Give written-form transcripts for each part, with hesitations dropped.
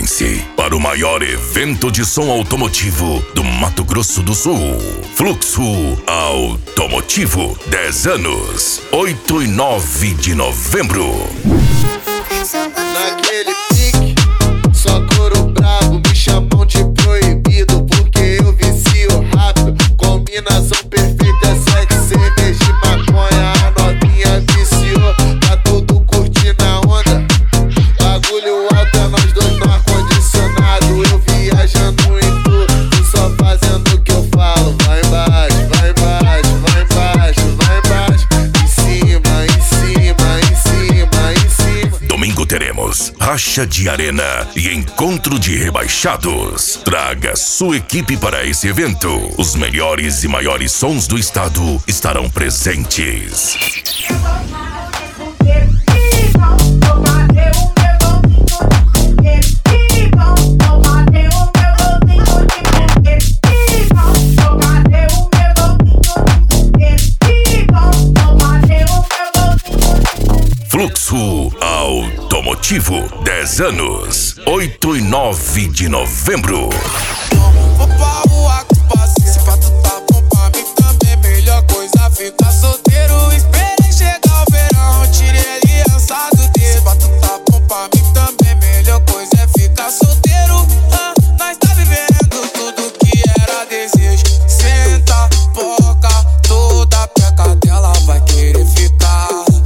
Prepare-se para o maior evento de som automotivo do Mato Grosso do Sul. Fluxo Automotivo 10 anos, 8 e 9 de novembro. Naquele pique, só couro brabo, me chamam de proibido porque eu vicio rápido. Combinação perfeita, sexo, cerveja e maconha. A novinha viciou, tá tudo curtindo a onda. Bagulho alto é nós dois no ar-condicionado. Eu viajando em tudo, só fazendo o que eu falo. Vai embaixo, vai embaixo, vai embaixo, vai embaixo. Em cima, em cima, em cima, em cima. Domingo teremos racha de arena e encontro de rebaixados. Traga sua equipe para esse evento. Os melhores e maiores sons do estado estarão presentes. Fluxo Automotivo 10 anos, 8 e 9 de novembro. Vou pra rua com paciência, pra tu tá bom pra mim também. Melhor coisa ficar solteiro. Esperei chegar o verão, tirei aliança do dedo. Pra tu tá bom pra mim também. Melhor coisa é ficar solteiro. Nós tá vivendo tudo que era desejo. Senta, boca, toda peca dela vai querer ficar.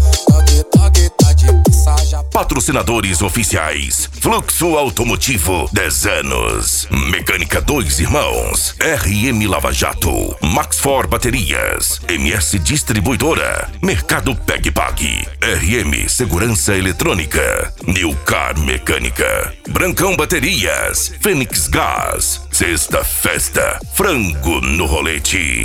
Patrocinadores oficiais: Fluxo Automotivo 10 anos, Mecânica 2 Irmãos, RM Lava Jato, Maxfor Baterias, MS Distribuidora, Mercado PegPag, RM Segurança Eletrônica, Newcar Mecânica, Brancão Baterias, Fênix Gás, Sexta Festa, Frango no Rolete.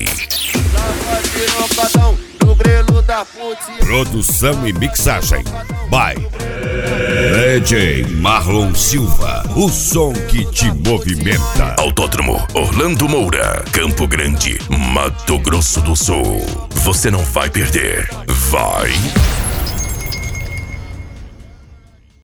Produção e mixagem by DJ Marlon Silva, o som que te movimenta. Autódromo Orlando Moura, Campo Grande, Mato Grosso do Sul. Você não vai perder, vai